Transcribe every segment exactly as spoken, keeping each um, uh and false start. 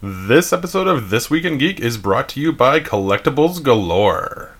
This episode of This Week in Geek is brought to you by Collectibles Galore.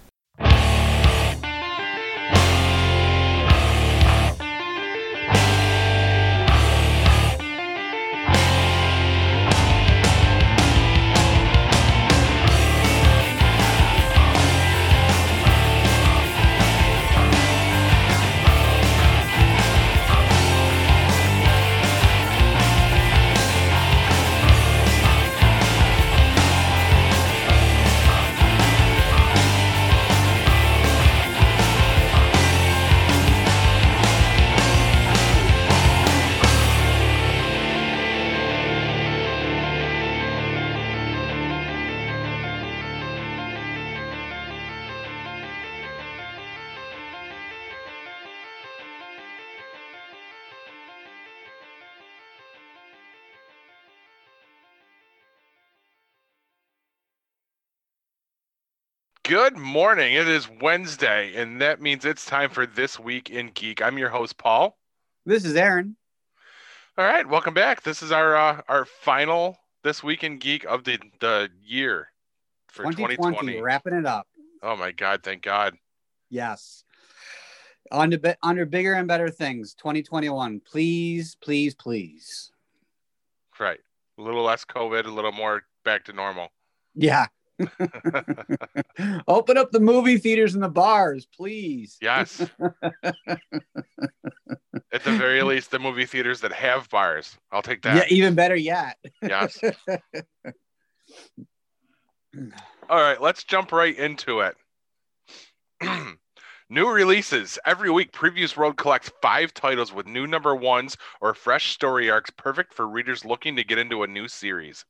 Good morning. It is Wednesday, and that means it's time for This Week in Geek. I'm your host, Paul. This is Aaron. All right, welcome back. This is our uh, our final This Week in Geek of the, the year for twenty twenty. Wrapping it up. Oh my God, thank God. Yes. On to, under bigger and better things, twenty twenty-one. Please, please, please. Right. A little less COVID, a little more back to normal. Yeah. Open up the movie theaters and the bars, please. Yes. At the very least, the movie theaters that have bars. I'll take that. Yeah, even better yet. Yes. All right, let's jump right into it. New releases. Every week, Previews World collects five titles with new number ones or fresh story arcs, perfect for readers looking to get into a new series.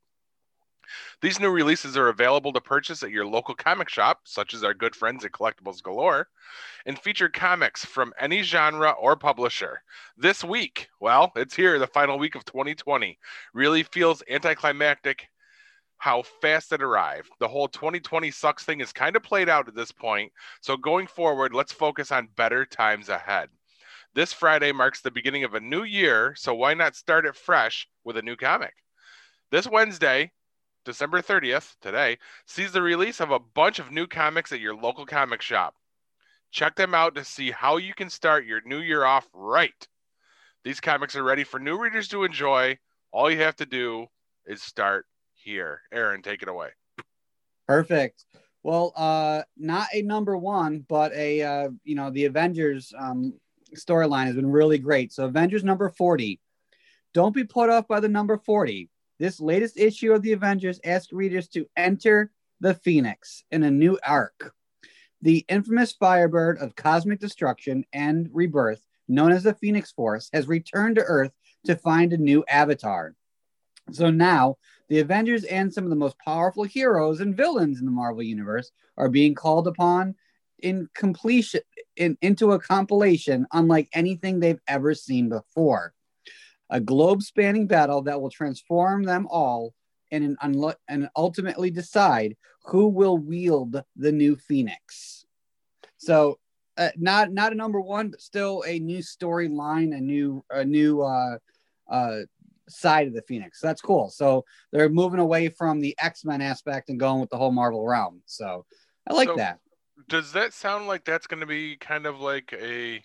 These new releases are available to purchase at your local comic shop, such as our good friends at Collectibles Galore, and feature comics from any genre or publisher. This week, well, it's here, the final week of twenty twenty. Really feels anticlimactic how fast it arrived. The whole twenty twenty sucks thing is kind of played out at this point, so going forward, let's focus on better times ahead. This Friday marks the beginning of a new year, so why not start it fresh with a new comic? This Wednesday, December thirtieth, today, sees the release of a bunch of new comics at your local comic shop. Check them out to see how you can start your new year off right. These comics are ready for new readers to enjoy. All you have to do is start here. Aaron, take it away. Perfect. Well, uh, not a number one, but a, uh, you know, the Avengers um, storyline has been really great. So Avengers number forty. Don't be put off by the number forty. This latest issue of the Avengers asks readers to enter the Phoenix in a new arc. The infamous Firebird of cosmic destruction and rebirth, known as the Phoenix Force, has returned to Earth to find a new avatar. So now, the Avengers and some of the most powerful heroes and villains in the Marvel Universe are being called upon in completion in, into a compilation unlike anything they've ever seen before. A globe-spanning battle that will transform them all and, an unlo- and ultimately decide who will wield the new Phoenix. So, uh, not not a number one, but still a new storyline, a new a new uh, uh, side of the Phoenix. So that's cool. So they're moving away from the X-Men aspect and going with the whole Marvel realm. So I like so, that. Does that sound like that's going to be kind of like a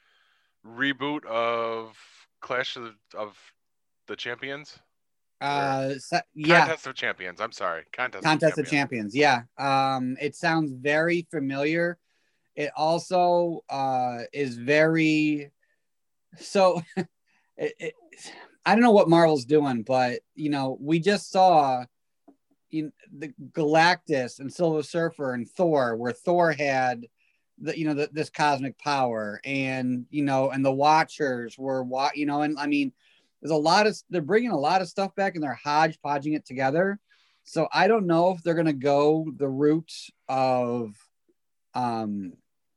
reboot of Clash of, of the Champions? Uh, so, yeah. Contest of Champions. I'm sorry. Contest, Contest of Champions. of Champions. Yeah. Um, it sounds very familiar. It also uh, is very so. it, it, I don't know what Marvel's doing, but you know, we just saw in the Galactus and Silver Surfer and Thor, where Thor had the you know the, this cosmic power, and you know, and the Watchers were what you know, and I mean, there's a lot of they're bringing a lot of stuff back, and they're hodgepodging it together. So I don't know if they're gonna go the route of, um,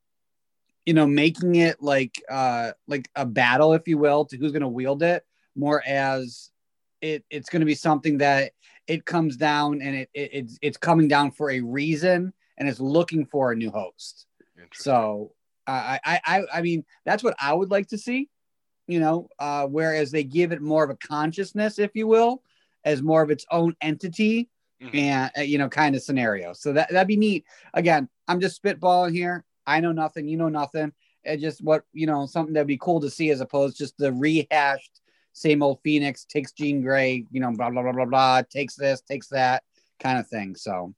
you know, making it like uh like a battle, if you will, to who's gonna wield it, more as it it's gonna be something that it comes down and it, it it's it's coming down for a reason and it's looking for a new host. So uh, I, I, I mean, that's what I would like to see, you know, uh, whereas they give it more of a consciousness, if you will, as more of its own entity mm-hmm. and, uh, you know, kind of scenario. So that, that'd be neat. Again, I'm just spitballing here. I know nothing. You know nothing. It's just what, you know, something that'd be cool to see as opposed to just the rehashed same old Phoenix takes Jean Grey, you know, blah, blah, blah, blah, blah, takes this, takes that kind of thing. So,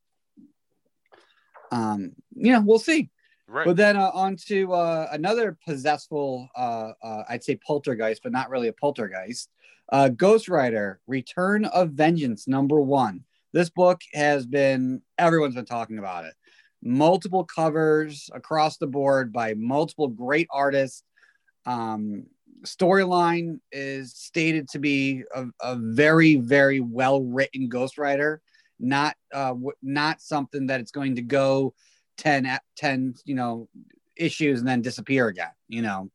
um, you know, we'll see. Right. But then uh, on to uh, another possessful, uh, uh, I'd say poltergeist, but not really a poltergeist. Uh, Ghost Rider, Return of Vengeance, number one. This book has been, everyone's been talking about it. Multiple covers across the board by multiple great artists. Um, storyline is stated to be a, a very, very well-written Ghost Rider. Not, uh, w- not something that it's going to go ten, ten, you know, issues and then disappear again, you know.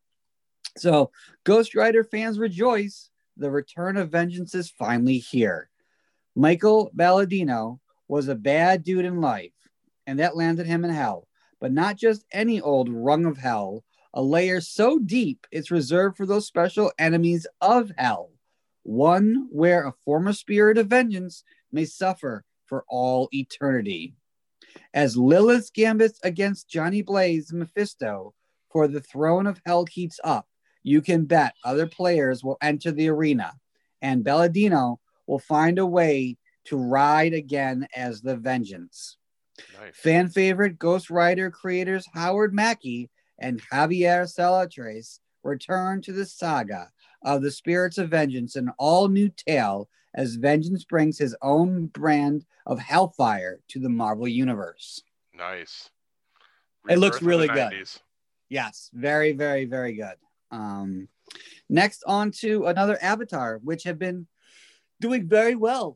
So Ghost Rider fans rejoice. The Return of Vengeance is finally here. Michael Balladino was a bad dude in life, and that landed him in hell. But not just any old rung of hell, a layer so deep it's reserved for those special enemies of hell. One where a former spirit of vengeance may suffer for all eternity. As Lilith gambits against Johnny Blaze Mephisto for the throne of hell heats up, you can bet other players will enter the arena, and Balladino will find a way to ride again as the Vengeance. Nice. Fan favorite Ghost Rider creators Howard Mackie and Javier Salatres return to the saga of the Spirits of Vengeance, an all-new tale as Vengeance brings his own brand of hellfire to the Marvel Universe. Nice. Rebirth it looks really good. Yes, very, very, very good. Um, next on to another Avatar, which have been doing very well.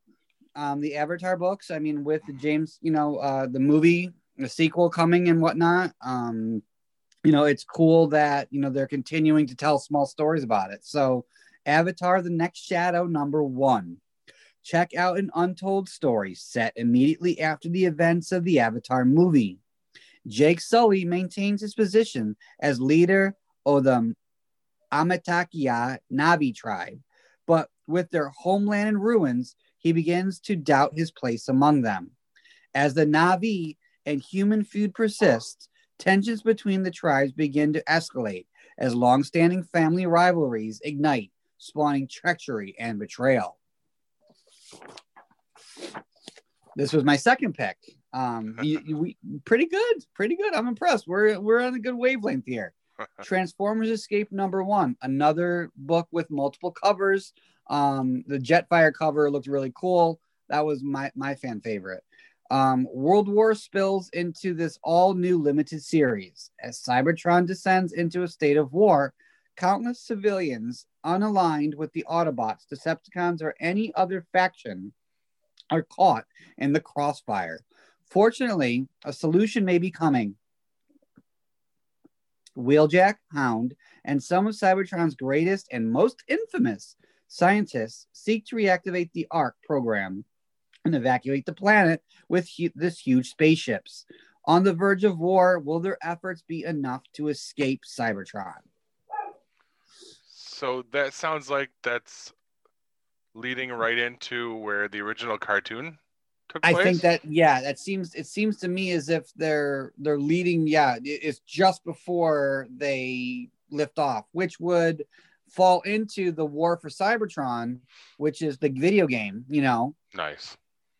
Um, the Avatar books, I mean, with the James, you know, uh, the movie, the sequel coming and whatnot, um, you know, it's cool that, you know, they're continuing to tell small stories about it. So Avatar, The Next Shadow, number one. Check out an untold story set immediately after the events of the Avatar movie. Jake Sully maintains his position as leader of the Amatakia Navi tribe, but with their homeland in ruins, he begins to doubt his place among them. As the Navi and human feud persists, tensions between the tribes begin to escalate as long-standing family rivalries ignite, spawning treachery and betrayal. This was my second pick. Um, you, you, we, pretty good, pretty good. I'm impressed. We're we're on a good wavelength here. Transformers Escape number one, another book with multiple covers. Um, the Jetfire cover looked really cool. That was my my fan favorite. Um, World War spills into this all new limited series as Cybertron descends into a state of war. Countless civilians unaligned with the Autobots, Decepticons, or any other faction are caught in the crossfire. Fortunately, a solution may be coming. Wheeljack, Hound, and some of Cybertron's greatest and most infamous scientists seek to reactivate the ARC program and evacuate the planet with hu- this huge spaceships. On the verge of war, will their efforts be enough to escape Cybertron? So that sounds like that's leading right into where the original cartoon took place. I think that, yeah, that seems, it seems to me as if they're, they're leading. Yeah. It's just before they lift off, which would fall into the War for Cybertron, which is the video game, you know? Nice.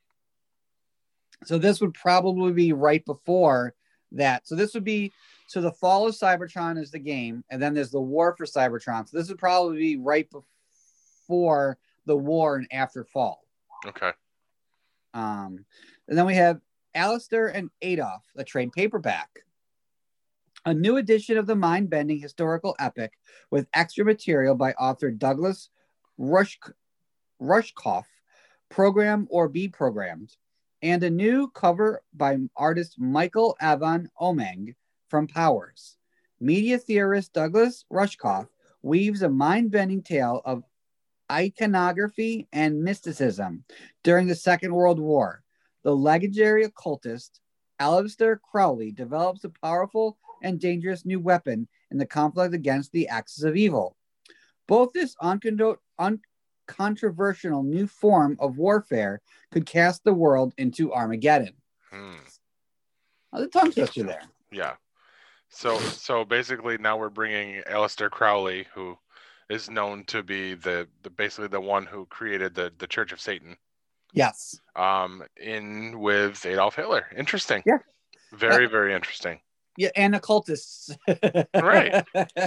So this would probably be right before that. So this would be, so the Fall of Cybertron is the game, and then there's the War for Cybertron. So this would probably be right before the war and after Fall. Okay. Um, and then we have Alistair and Adolf, a trade paperback. A new edition of the mind-bending historical epic with extra material by author Douglas Rush, Rushkoff, program or be programmed, and a new cover by artist Michael Avon Omeng from Powers. Media theorist Douglas Rushkoff weaves a mind-bending tale of iconography and mysticism during the Second World War. The legendary occultist Aleister Crowley develops a powerful and dangerous new weapon in the conflict against the axis of evil. Both this uncondo- controversial new form of warfare could cast the world into Armageddon. Hmm. Oh, the tongue twister there. Yeah. So so basically now we're bringing Aleister Crowley, who is known to be the, the basically the one who created the, the Church of Satan. Yes. Um, in with Adolf Hitler. Interesting. Yeah. Very, Uh, very interesting. Yeah, and occultists. Right.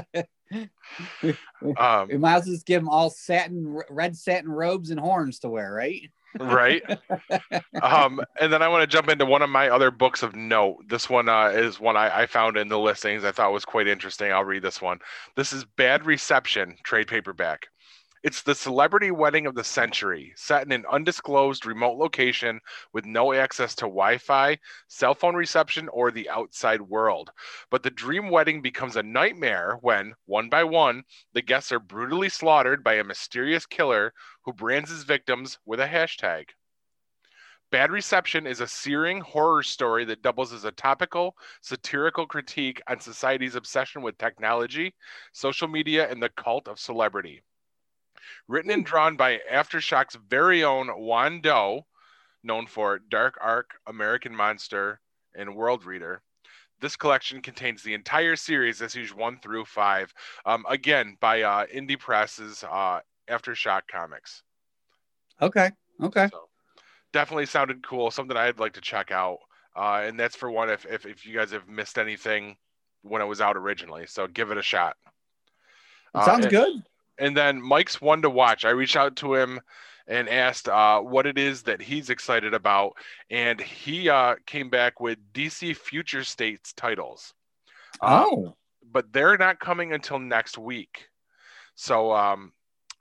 we, we, Um, we might as well just give them all satin, red satin robes and horns to wear, right? right. Um, and then I want to jump into one of my other books of note. This one uh, is one I, I found in the listings. I thought was quite interesting. I'll read this one. This is Bad Reception, trade paperback. It's the celebrity wedding of the century, set in an undisclosed remote location with no access to Wi-Fi, cell phone reception, or the outside world. But the dream wedding becomes a nightmare when, one by one, the guests are brutally slaughtered by a mysterious killer who brands his victims with a hashtag. Bad Reception is a searing horror story that doubles as a topical, satirical critique on society's obsession with technology, social media, and the cult of celebrity. Written and drawn by Aftershock's very own Juan Doe, known for Dark Ark, American Monster, and World Reader. This collection contains the entire series, issues one through five. Um, again, by uh, Indie Press's uh, Aftershock Comics. Okay. Okay. So, definitely sounded cool. Something I'd like to check out. Uh, and that's for one if, if if you guys have missed anything when it was out originally. So give it a shot. It sounds uh, and, good. And then Mike's one to watch. I reached out to him and asked uh, what it is that he's excited about. And he uh, came back with D C Future States titles. Um, Oh. But they're not coming until next week. So um,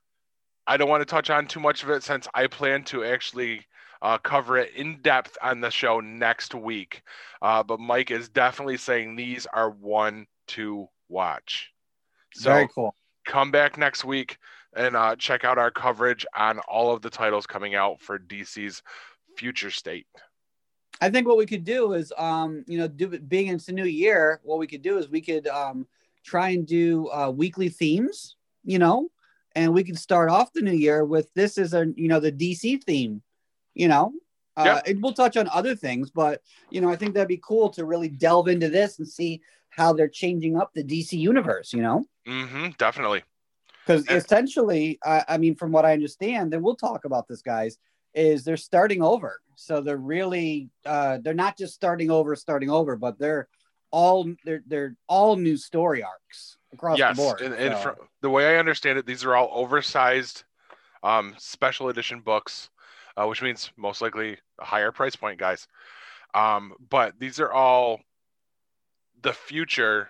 I don't want to touch on too much of it since I plan to actually uh, cover it in depth on the show next week. Uh, but Mike is definitely saying these are one to watch. So Very cool. Come back next week and uh, check out our coverage on all of the titles coming out for D C's Future State. I think what we could do is, um, you know, do, being it's a new year, what we could do is we could um, try and do uh, weekly themes, you know, and we could start off the new year with this is a, you know, the D C theme, you know, uh, yeah. and we'll touch on other things, but, you know, I think that'd be cool to really delve into this and see how they're changing up the D C universe, you know? Mm-hmm, definitely. Because essentially, uh, I mean, from what I understand, and we'll talk about this, guys, is they're starting over. So they're really, uh, they're not just starting over, starting over, but they're all, they're, they're all new story arcs across yes, the board. And, and so. from the way I understand it, these are all oversized um, special edition books, uh, which means most likely a higher price point, guys. Um, but these are all the future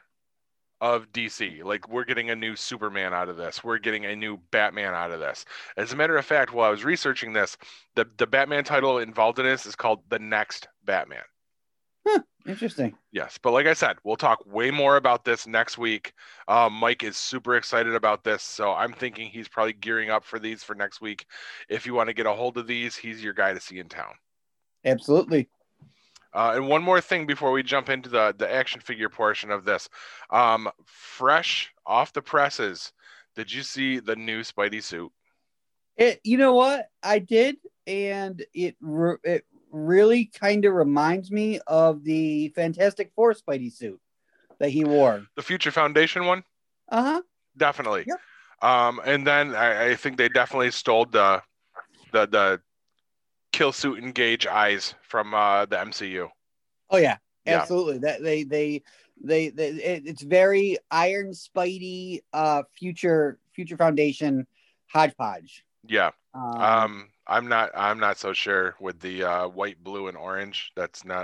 of D C. Like, we're getting a new Superman out of this. We're getting a new Batman out of this. As a matter of fact, while I was researching this, the, the Batman title involved in this is called The Next Batman. Huh, interesting. Yes, but like I said, we'll talk way more about this next week. Um, Mike is super excited about this, so I'm thinking he's probably gearing up for these for next week. If you want to get a hold of these, he's your guy to see in town. Absolutely. Uh, and one more thing before we jump into the, the action figure portion of this. Um, fresh off the presses, did you see the new Spidey suit? It, you know what? I did, and it re- it really kind of reminds me of the Fantastic Four Spidey suit that he wore. The Future Foundation one? Uh-huh. Definitely. Yep. Um, and then I, I think they definitely stole the the the kill suit engage eyes from uh, the M C U. Oh yeah, Yeah. absolutely. That they they they, they it, it's very Iron Spidey uh future future Foundation hodgepodge. Yeah. Um, Um, I'm not I'm not so sure with the uh, white, blue, and orange. That's not.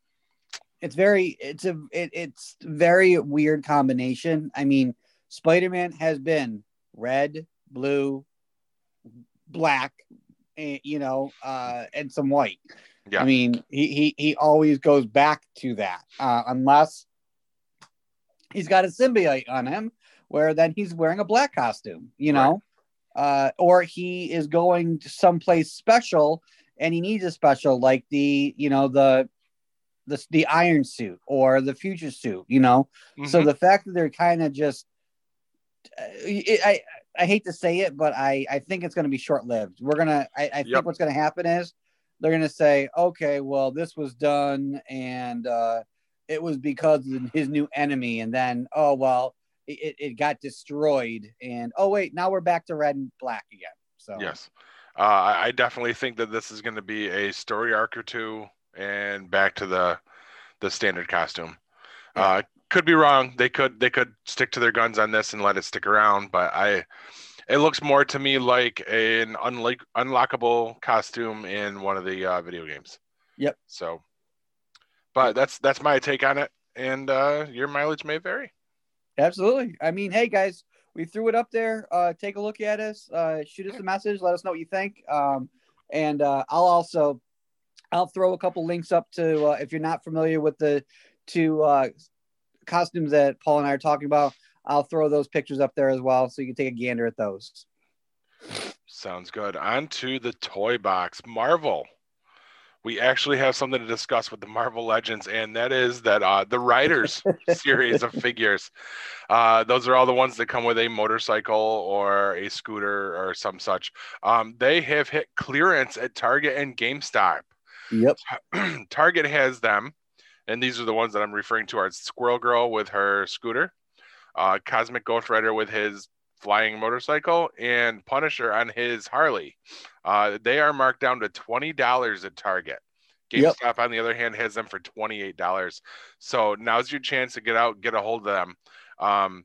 it's very it's a it, it's very weird combination. I mean, Spider-Man has been red, blue, black, and, you know, uh, and some white. Yeah. I mean, he he he always goes back to that, uh, unless he's got a symbiote on him, where then he's wearing a black costume, you know, right. uh, or he is going to someplace special and he needs a special, like the you know the the the Iron suit or the Future suit, you know. Mm-hmm. So the fact that they're kind of just, uh, it, I I hate to say it, but I, I think it's going to be short lived. We're gonna. I, I Yep. think what's going to happen is they're going to say, okay, well, this was done, and uh, it was because of his new enemy, and then oh well, it, it got destroyed, and oh wait, now we're back to red and black again. So Yes, uh, I, I definitely think that this is going to be a story arc or two, and back to the the standard costume. Yeah. Uh, could be wrong. They could they could stick to their guns on this and let it stick around, but I it looks more to me like an unlock unlockable costume in one of the uh, video games. Yep. So, but Yep. that's that's my take on it, and uh, your mileage may vary. Absolutely. I mean, hey guys, we threw it up there. Uh, take a look at us. Uh, shoot us a message. Let us know what you think. Um, and uh, I'll also I'll throw a couple links up to uh, if you're not familiar with the two uh, costumes that Paul and I are talking about. I'll throw those pictures up there as well, so you can take a gander at those. Sounds good. On to the toy box. Marvel. We actually have something to discuss with the Marvel Legends, and that is that uh, the Riders series of figures. Uh, those are all the ones that come with a motorcycle or a scooter or some such. Um, they have hit clearance at Target and GameStop. Yep. Target has them, and these are the ones that I'm referring to are Squirrel Girl with her scooter, uh, Cosmic Ghost Rider with his flying motorcycle, and Punisher on his Harley. Uh, they are marked down to twenty dollars at Target. GameStop, yep. on the other hand, has them for twenty-eight dollars. So now's your chance to get out, get a hold of them. Um,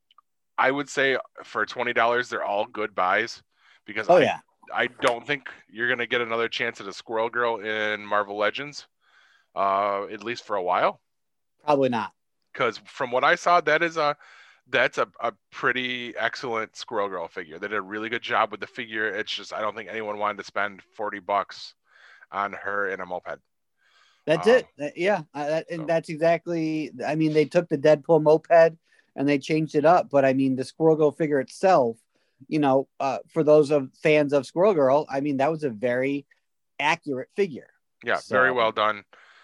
I would say for twenty dollars, they're all good buys because oh, I, yeah. I don't think you're going to get another chance at a Squirrel Girl in Marvel Legends, uh, at least for a while. Probably not. Because from what I saw, that is a that's a, a pretty excellent Squirrel Girl figure. They did a really good job with the figure. It's just I don't think anyone wanted to spend forty bucks on her in a moped. That's um, it. Yeah, uh, that, and so. That's exactly. I mean, they took the Deadpool moped and they changed it up. But I mean, the Squirrel Girl figure itself, you know, uh, for those of fans of Squirrel Girl, I mean, that was a very accurate figure. Yeah, so. Very well done.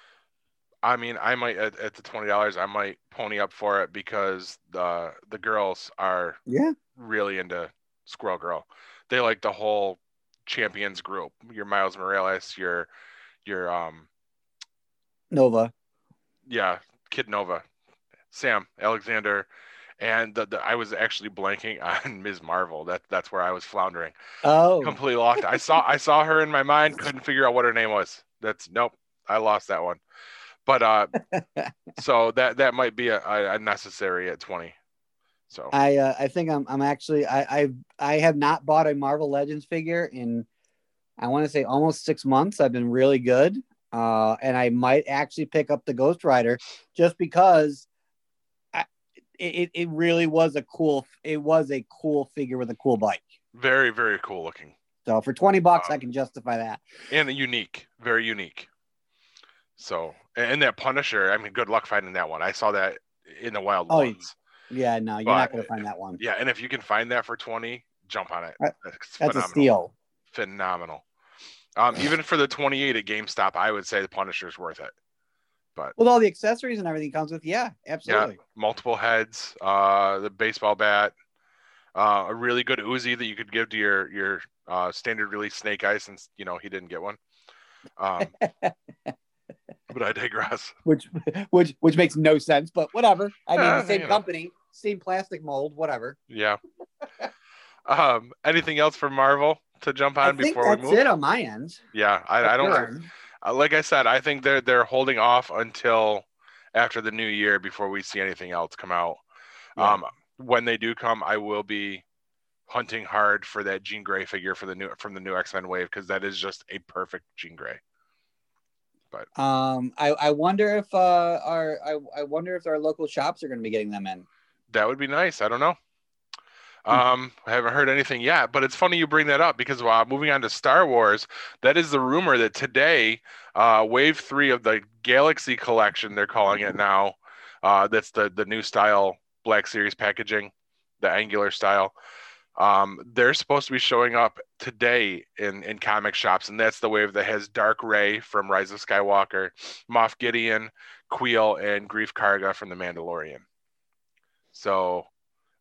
I mean, I might at, at the twenty dollars, I might pony up for it because the the girls are yeah really into Squirrel Girl. They like the whole Champions group. Your Miles Morales, your your um Nova, yeah, Kid Nova, Sam Alexander, and the, the I was actually blanking on Miz Marvel. That that's where I was floundering. Oh, completely lost. I saw I saw her in my mind, couldn't figure out what her name was. That's nope, I lost that one. But uh, so that that might be a, a necessary at twenty. So I uh, I think I'm I'm actually I I I have not bought a Marvel Legends figure in I want to say almost six months. I've been really good, uh, and I might actually pick up the Ghost Rider just because I, it it really was a cool it was a cool figure with a cool bike. Very very cool looking. So for twenty bucks, um, I can justify that. And unique, very unique. So, and that Punisher, I mean, good luck finding that one. I saw that in the Wild oh, Ones. Yeah, no, you're but, not going to find that one. Yeah, and if you can find that for twenty, jump on it. That's It's phenomenal. a steal. Phenomenal. Um, even for the twenty-eight at GameStop, I would say the Punisher's worth it. But with all the accessories and everything comes with, yeah, absolutely. Yeah, multiple heads, uh, the baseball bat, uh, a really good Uzi that you could give to your your uh, standard release Snake Eyes, since you know he didn't get one. Um, but I digress. Which, which, which makes no sense, but whatever. I mean, uh, the same you company, know. Same plastic mold, whatever. Yeah. um. Anything else from Marvel to jump on I think before that's we move? it on my end. Yeah, I, I don't. Uh, like I said, I think they're they're holding off until after the new year before we see anything else come out. Yeah. Um. When they do come, I will be hunting hard for that Jean Grey figure for the new from the new X-Men wave, because that is just a perfect Jean Grey. But um, I, I wonder if uh our I, I wonder if our local shops are going to be getting them in. That would be nice. I don't know. Um, I haven't heard anything yet, but it's funny you bring that up because uh, moving on to Star Wars, that is the rumor that today, uh, Wave Three of the Galaxy Collection, they're calling it now. Uh, that's the the new style Black Series packaging, the angular style. Um, they're supposed to be showing up today in, in comic shops, and that's the wave that has Dark Ray from Rise of Skywalker, Moff Gideon, Queel, and Grief Karga from The Mandalorian. So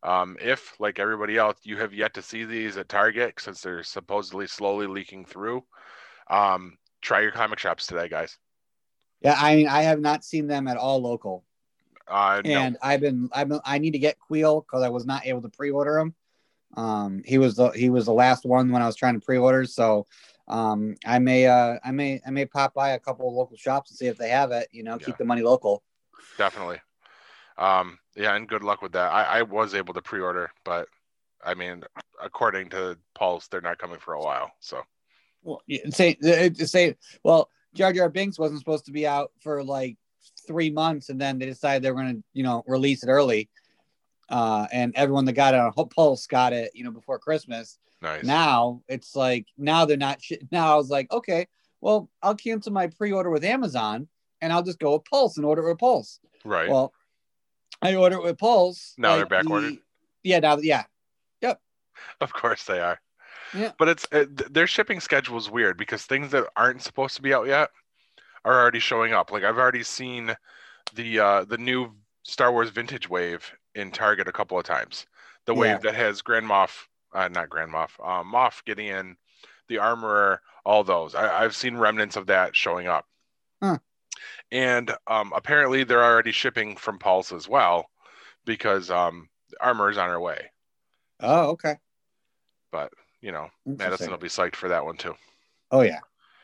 Um, if, like everybody else, you have yet to see these at Target since they're supposedly slowly leaking through, um, try your comic shops today, guys. Yeah, I mean, I have not seen them at all local, Uh, no. and I've been, I've been, I need to get Queel because I was not able to pre-order him. Um, he was the he was the last one when I was trying to pre-order, so um, I may, uh, I may, I may pop by a couple of local shops and see if they have it. You know, Yeah. keep the money local. Definitely. Um, yeah, and good luck with that. I, I was able to pre-order, but I mean, according to Pulse, they're not coming for a while. So, well, say say well, Jar Jar Binks wasn't supposed to be out for like three months, and then they decided they were going to, you know, release it early. Uh, and everyone that got it on Pulse got it, you know, before Christmas. nice. Now it's like now they're not. Sh- now I was like, okay, well, I'll cancel my pre-order with Amazon, and I'll just go with Pulse and order it with Pulse. Right. Well, I order it with Pulse. Now like they're back the, ordered. Yeah, now yeah, yep. Of course they are. Yeah. But it's it, their shipping schedule is weird because things that aren't supposed to be out yet are already showing up. Like I've already seen the uh, the new Star Wars Vintage Wave in Target a couple of times. The wave Yeah. that has Grand Moff, uh, not Grand Moff, uh, Moff Gideon, the Armorer, all those. I, I've seen remnants of that showing up. Huh. And um, apparently they're already shipping from Pulse as well because um, Armor is on her way. Oh, okay. But, you know, Madison will be psyched for that one too. Oh, yeah.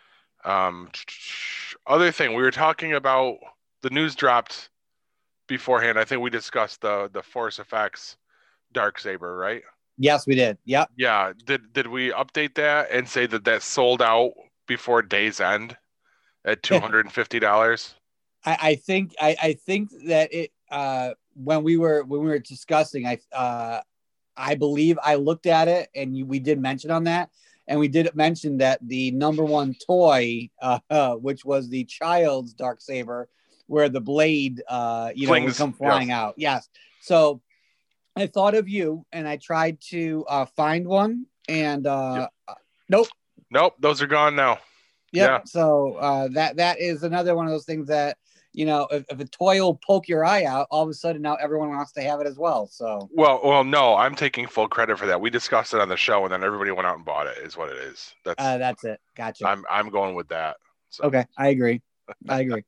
Um, other thing, we were talking about, the news dropped beforehand. I think we discussed the the Force Effects Darksaber, right? Yes, we did. Yep. Yeah. Did did we update that and say that that sold out before day's end at two hundred fifty dollars? I, I think I, I think that it uh, when we were when we were discussing, I uh, I believe I looked at it and you, we did mention on that, and we did mention that the number one toy, uh, uh, which was the child's Darksaber, where the blade, uh, you Flings, know, would come flying yes. out. Yes. So I thought of you, and I tried to uh, find one, and uh, Yep. nope. Nope, those are gone now. Yep. Yeah. So uh, that that is another one of those things that, you know, if, if a toy will poke your eye out, all of a sudden now everyone wants to have it as well. So Well, well, no, I'm taking full credit for that. We discussed it on the show, and then everybody went out and bought it. Is what it is. That's uh, that's it. Gotcha. I'm I'm going with that. So. Okay, I agree. I agree.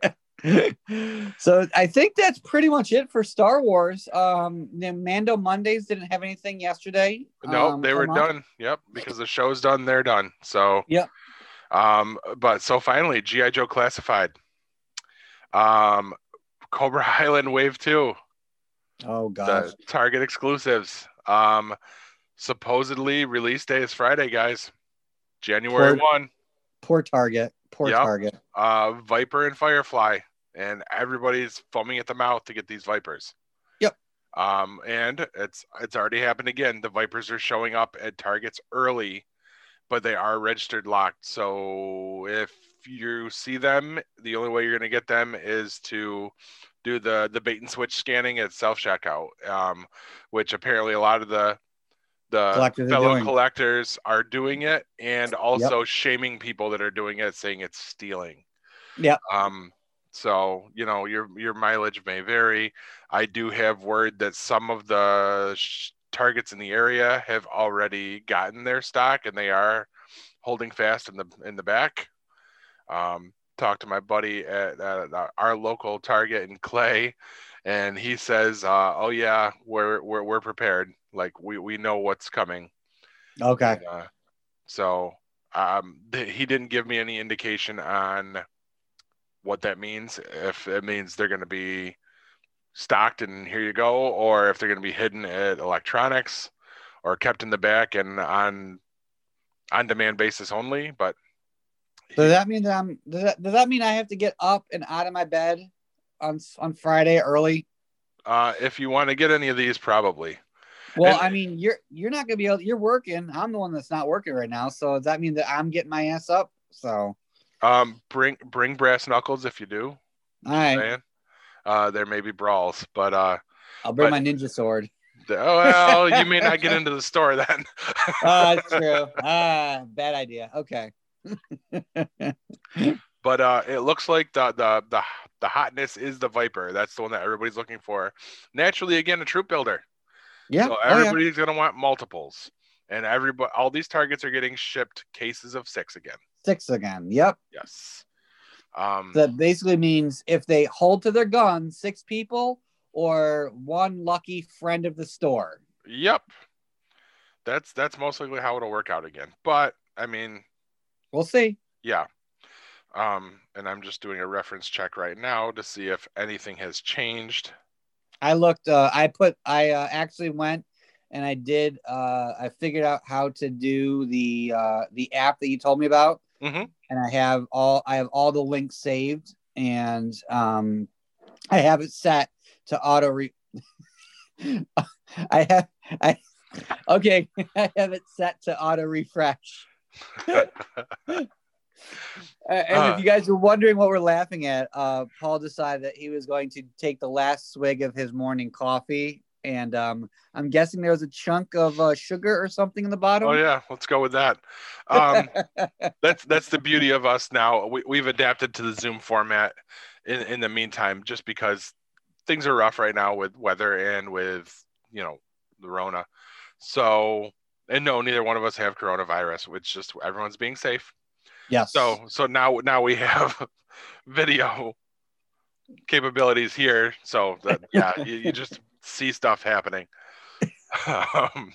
So I think that's pretty much it for Star Wars. Um, the Mando Mondays didn't have anything yesterday. No, um, they were come up. done. Yep, because the show's done, they're done. So Yep. Um, but so finally, G I Joe Classified, um, Cobra Island Wave Two, Oh gosh. the Target exclusives. Um, supposedly release day is Friday, guys, January Poor- one. Poor Target. Poor Yep. Target. Uh, Viper and Firefly, and everybody's foaming at the mouth to get these Vipers. Yep. Um, and it's it's already happened again. The Vipers are showing up at Targets early, but they are registered locked. So if you see them, the only way you're going to get them is to do the the bait and switch scanning at self checkout, um, which apparently a lot of the the Collectors are fellow doing. collectors are doing it, and also shaming people that are doing it, saying it's stealing. Yep. Um, so you know your your mileage may vary. I do have word that some of the sh- Targets in the area have already gotten their stock, and they are holding fast in the in the back. Um, talked to my buddy at, at our local Target in Clay, and he says, uh, "Oh yeah, we're we're we're prepared. Like we we know what's coming." Okay. And, uh, so um, th- he didn't give me any indication on what that means. If it means they're going to be stocked and here you go, or if they're going to be hidden at electronics or kept in the back and on on demand basis only. But Does that mean that I'm does that, does that mean I have to get up and out of my bed on on Friday early? uh, if you want to get any of these, probably. Well, And- I mean, you're you're not gonna be able. You're working. I'm the one that's not working right now. So does that mean that I'm getting my ass up? So Um, bring bring brass knuckles if you do. all right, Man. Uh, there may be brawls, but uh, I'll bring but- my ninja sword. the, oh well, you may not get into the store then. Oh, that's true. Ah, bad idea. Okay. But uh, it looks like the the the the hotness is the Viper. That's the one that everybody's looking for. Naturally, again, a troop builder. Yeah. So Oh, yeah. everybody's going to want multiples. And everybody, all these targets are getting shipped cases of six again. Six again. Yep. Yes. Um, that basically means if they hold to their gun, six people or one lucky friend of the store. Yep. That's that's most likely how it'll work out again. But I mean, we'll see. Yeah. Um, and I'm just doing a reference check right now to see if anything has changed. I looked. Uh, I put. I uh, actually went and I did. Uh, I figured out how to do the uh, the app that you told me about, mm-hmm. and I have all. I have all the links saved, and um, I have it set to auto. Re- I have. I okay. I have it set to auto refresh. And uh, if you guys were wondering what we're laughing at, uh, Paul decided that he was going to take the last swig of his morning coffee. And um, I'm guessing there was a chunk of uh, sugar or something in the bottom. Oh, yeah. Let's go with that. Um, that's that's the beauty of us now. We, we've adapted to the Zoom format in, in the meantime, just because things are rough right now with weather and with, you know, the Rona. So, and no, neither one of us have coronavirus. It's just everyone's being safe. Yes. So so now now we have video capabilities here. So that yeah, you, you just see stuff happening. um,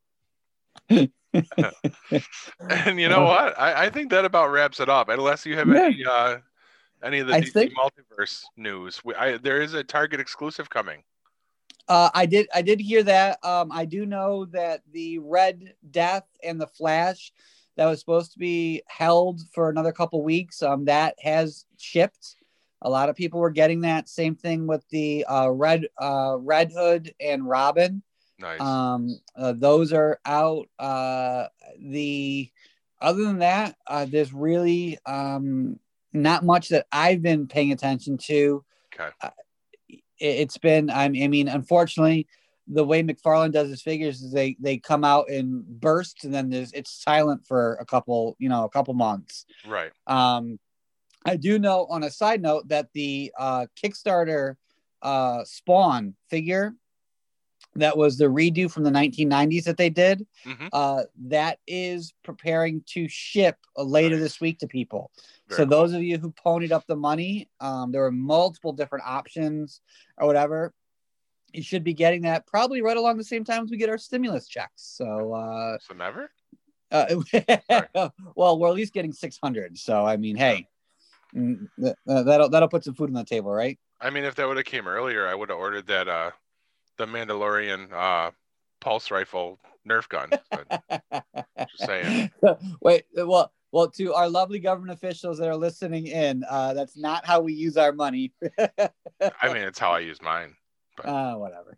and you know what? I, I think that about wraps it up. Unless you have Yeah. any uh, any of the I D C think- multiverse news, we, I, there is a Target exclusive coming. Uh, I did. I did hear that. Um, I do know that the Red Death and the Flash that was supposed to be held for another couple weeks. Um, that has shipped. A lot of people were getting that. Same thing with the uh, Red uh, Red Hood and Robin. Nice. Um, uh, those are out. Uh, the other than that, uh, there's really um, not much that I've been paying attention to. Okay. Uh, it's been I mean unfortunately the way McFarlane does his figures is they they come out in bursts and then there's it's silent for a couple you know a couple months. Right. um I do know on a side note that the uh Kickstarter uh Spawn figure that was the redo from the nineteen nineties that they did, mm-hmm. uh that is preparing to ship later nice. This week to people. Very so cool. Those of you who ponied up the money, um, there were multiple different options or whatever. You should be getting that probably right along the same time as we get our stimulus checks. So, uh, so never. Uh, well, we're at least getting six hundred. So, I mean, hey, yeah. that'll that'll put some food on the table, right? I mean, if that would have came earlier, I would have ordered that uh, the Mandalorian uh, pulse rifle Nerf gun. Just saying. Wait, well. Well, to our lovely government officials that are listening in, uh, that's not how we use our money. I mean, it's how I use mine. But... Uh, whatever.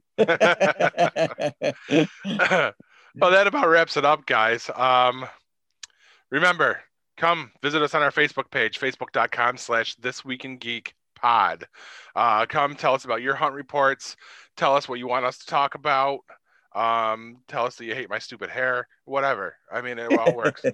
Well, that about wraps it up, guys. Um, remember, come visit us on our Facebook page, facebook.com slash This Week in Geek pod. Uh, come tell us about your hunt reports. Tell us what you want us to talk about. Um, tell us that you hate my stupid hair. Whatever. I mean, it all works.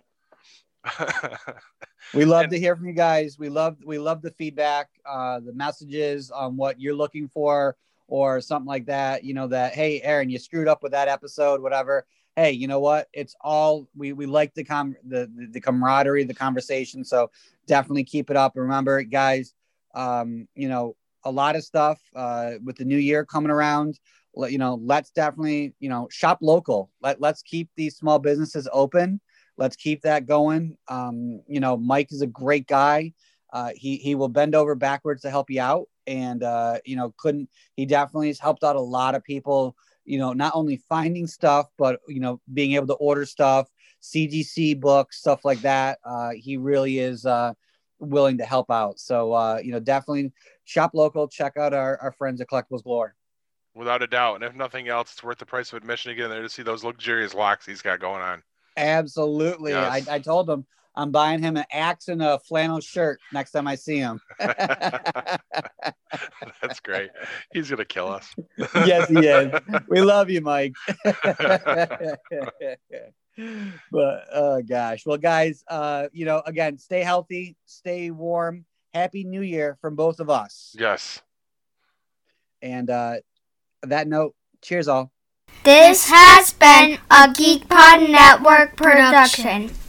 We love and, to hear from you guys. We love we love the feedback, uh, the messages on what you're looking for or something like that. You know that hey, Aaron, you screwed up with that episode, whatever. Hey, you know what? It's all we we like the com the, the the camaraderie, the conversation. So definitely keep it up. And remember, guys, um, you know a lot of stuff uh, with the new year coming around. You know, let's definitely you know shop local. Let let's keep these small businesses open. Let's keep that going. Um, you know, Mike is a great guy. Uh, he he will bend over backwards to help you out, and uh, you know, couldn't he definitely has helped out a lot of people. You know, not only finding stuff, but you know, being able to order stuff, C G C books, stuff like that. Uh, he really is uh, willing to help out. So uh, you know, definitely shop local. Check out our our friends at Collectibles Galore. Without a doubt, and if nothing else, it's worth the price of admission to get in there to see those luxurious locks he's got going on. Absolutely. Yes. I, I told him I'm buying him an axe and a flannel shirt next time I see him. That's great. He's going to kill us. Yes, he is. We love you, Mike. But, oh, gosh. Well, guys, uh, you know, again, stay healthy, stay warm. Happy New Year from both of us. Yes. And uh, that note, cheers all. This has been a GeekPod Network production.